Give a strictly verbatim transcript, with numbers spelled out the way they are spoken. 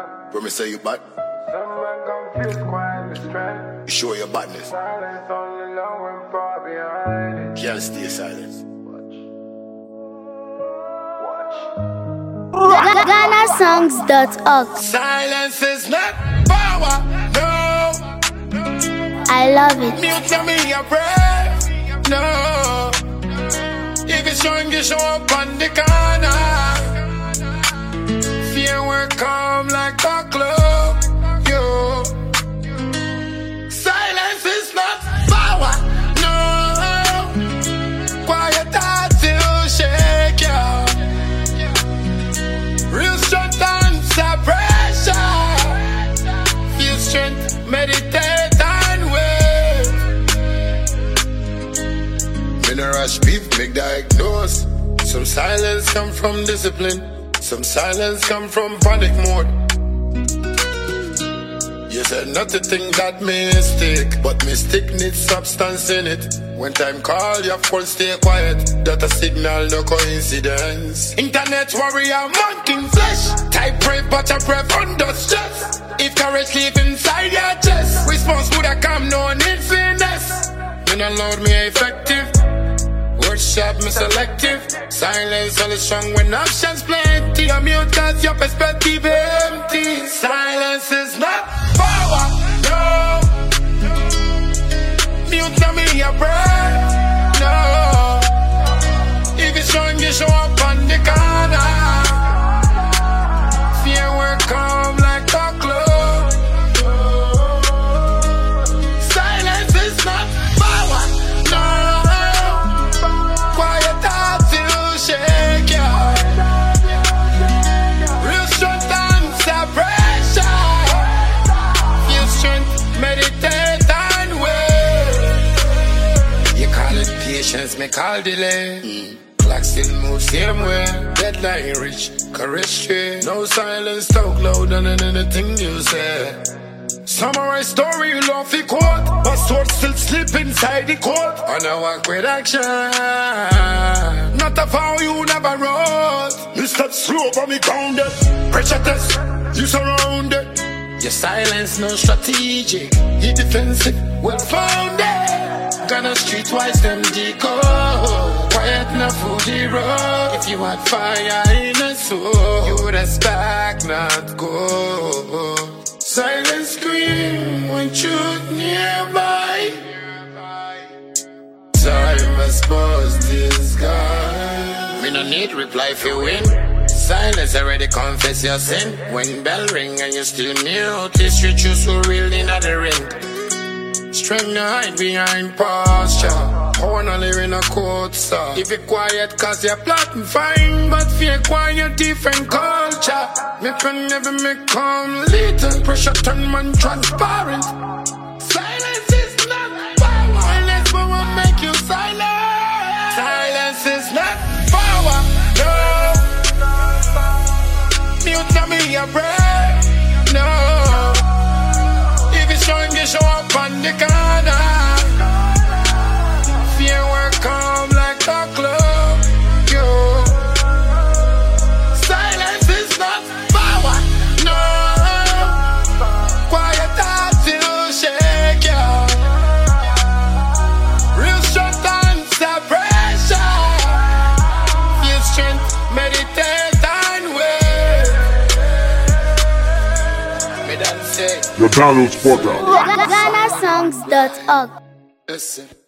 Promise say you bad. You show your badness. Can't stay silent. Ghana Songs dot org. Silence is not power, no. I love it. Mute me your breath, no. If it's showing, you show up on the corner. Fear will come like a club, yo. Silence is not power, no. Quiet heart to shake you. Real strength and suppression. Feel strength, meditate and wait. When I rush beef, make diagnose. Some silence come from discipline. Some silence come from panic mode. You said not to think that mistake, but mistake needs substance in it. When time call, you full stay quiet. That a signal, no coincidence. Internet warrior, mountain flesh. Type brave, but a brave under stress. If courage live inside your chest, response would have come, no need finesse. You not loud me effective. Words sharp, me selective. Silence only strong when options plenty. I'm mute cause your perspective empty. Silence is not power, no. Mute me your breath, no. If it's showing, you show up on the corner. Fear will come like a club. Silence is not power, no. Quiet heart to shake you. Real strength and suppression. Feel strength, meditate and wait. You call it patience, me call delay. mm. Clock still move same way. Deadline reach, courage straight. No silence, talk louder than anything you say. Summarize story, you love the quote, but sword still slip inside the court. And I walk with action. Not a vow you never wrote. You step slow but me grounded. Pressure test, you surrounded. Your silence no strategic. You defensive, well founded. Gonna streetwise them decode. Quiet na foodie road. If you had fire in a soul, you would have spark, not go. Silence scream when truth nearby. Time I suppose this guy. We no need reply if you win. Silence already confess your sin. When bell ring and you still new, this you choose who really not the ring. Strength no hide behind posture. Power no live in a court, sir. If you quiet cause you're plotting fine, but fear quiet different culture. Me can never make calm little. Pressure turn man transparent. Silence is not power. Silence will make you silent. Silence is not power, no. Mute me your breath, no. If it's showing, you show up on the corner. Fear will come like a club, yo. Silence is not power, no. Quiet heart to shake you. Real strength and suppression. Feel strength, meditate and wait. Me done say Your download spot out. Ghana Songs dot org. listen.